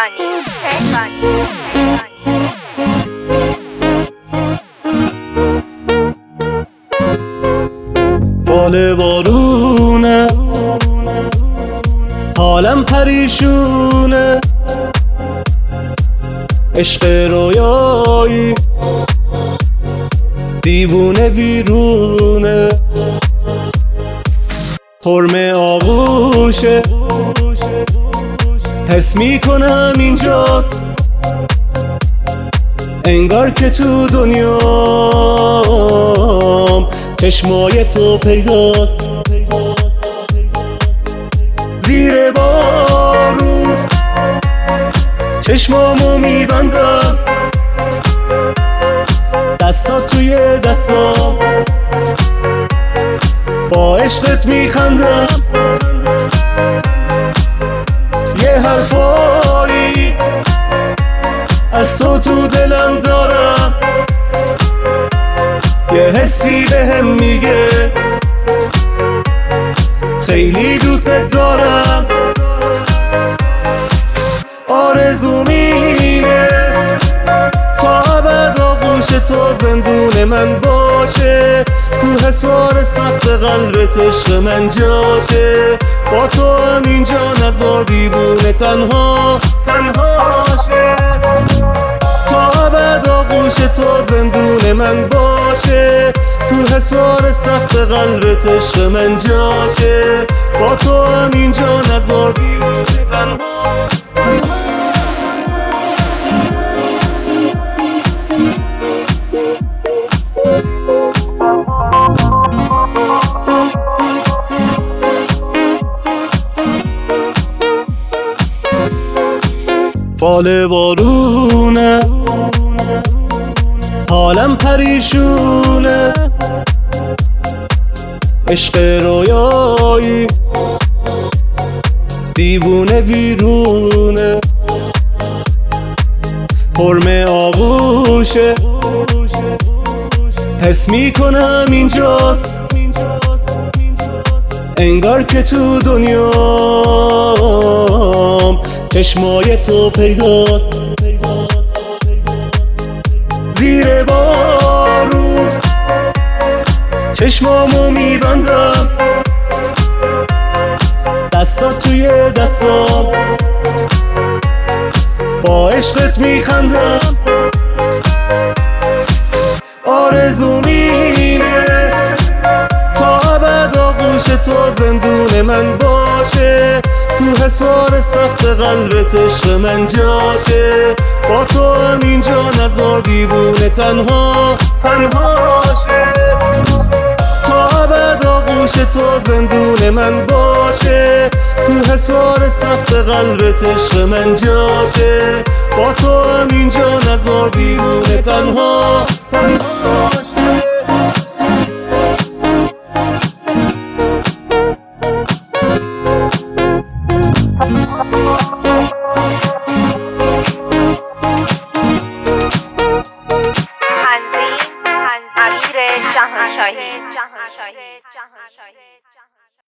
فال بارونه، حالم پریشونه، عشق رویایی دیوونه ویرونه، حرم آغوشه حس میکنم اینجاست، انگار که تو دنیام چشمای تو پیداست. زیر بارون چشمامو میبندم، دستات توی دستام، با عشقت میخندم. یه حرفایی از تو دلم دارم، یه حسی بهم میگه خیلی دوست دارم. آرزوم اینه تا ابد آغوش تو زندون من باشه، تو حصار سخت قلبت عشق من جاشه، با تو هم اینجا نذار دیوونه تنها شه، تا ابد آغوش تو زندون من باشه، تو حصار سخت قلبت عشق من جاشه، با تو هم اینجا نذار دیوونه تنها. فال بارونه، حالم پریشونه، عشق رویایی دیوونه ویرونه، حرم آغوشه حس میکنم اینجاست، انگار که تو دنیام چشمای تو پیداست. زیر بارون چشمامو میبندم، دستات توی دستام، با عشقت میخندم. آرزوم اینه تا ابد آغوش تو زندون من باشه، تو حصار سخت قلبت عشق من جاشه، با تو هم اینجا نذار دیوونه تنها شه، تا ابد آغوش تو زندون من باشه، تو حصار سخت قلبت عشق من جاشه، با تو هم اینجا نذار دیوونه تنها شه.